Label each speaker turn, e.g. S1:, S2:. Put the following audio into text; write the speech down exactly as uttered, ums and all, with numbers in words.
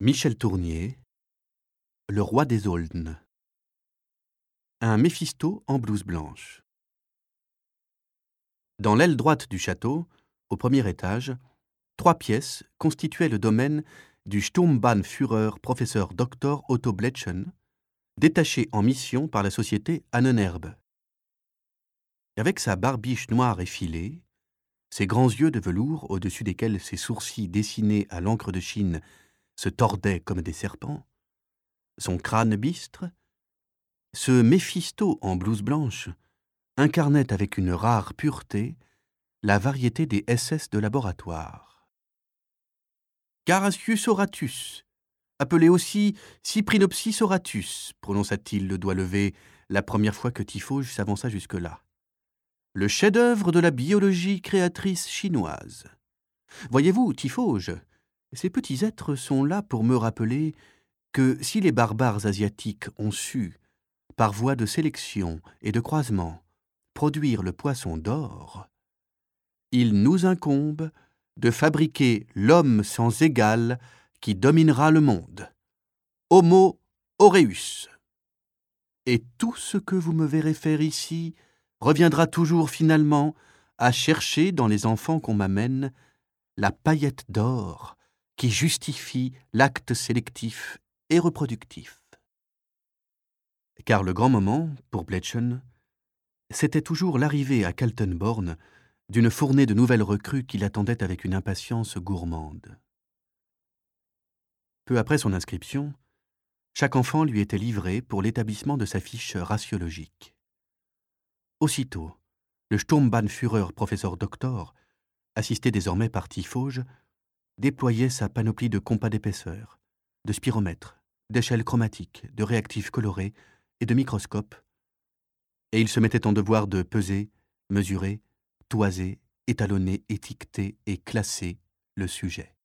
S1: Michel Tournier, Le roi des Aulnes. Un Méphisto en blouse blanche. Dans l'aile droite du château, au premier étage, trois pièces constituaient le domaine du Sturmbannführer professeur docteur Otto Bletchen, détaché en mission par la société Ahnenerbe. Avec sa barbiche noire effilée, ses grands yeux de velours au-dessus desquels ses sourcils dessinés à l'encre de Chine se tordaient comme des serpents, son crâne bistre, ce Méphisto en blouse blanche incarnait avec une rare pureté la variété des S S de laboratoire. Carassius auratus, appelé aussi Cyprinopsis auratus, prononça-t-il le doigt levé la première fois que Tiphauge s'avança jusque-là. Le chef-d'œuvre de la biologie créatrice chinoise. Voyez-vous, Tiphauge, ces petits êtres sont là pour me rappeler que si les barbares asiatiques ont su, par voie de sélection et de croisement, produire le poisson d'or, il nous incombe de fabriquer l'homme sans égal qui dominera le monde. Homo aureus. Et tout ce que vous me verrez faire ici reviendra toujours finalement à chercher dans les enfants qu'on m'amène la paillette d'or qui justifie l'acte sélectif et reproductif. Car le grand moment, pour Bletchen, c'était toujours l'arrivée à Kaltenborn d'une fournée de nouvelles recrues qui l'attendaient avec une impatience gourmande. Peu après son inscription, chaque enfant lui était livré pour l'établissement de sa fiche raciologique. Aussitôt, le Sturmbannführer professeur doctor, assisté désormais par Tiphauge, déployait sa panoplie de compas d'épaisseur, de spiromètres, d'échelles chromatiques, de réactifs colorés et de microscopes, et il se mettait en devoir de peser, mesurer, toiser, étalonner, étiqueter et classer le sujet.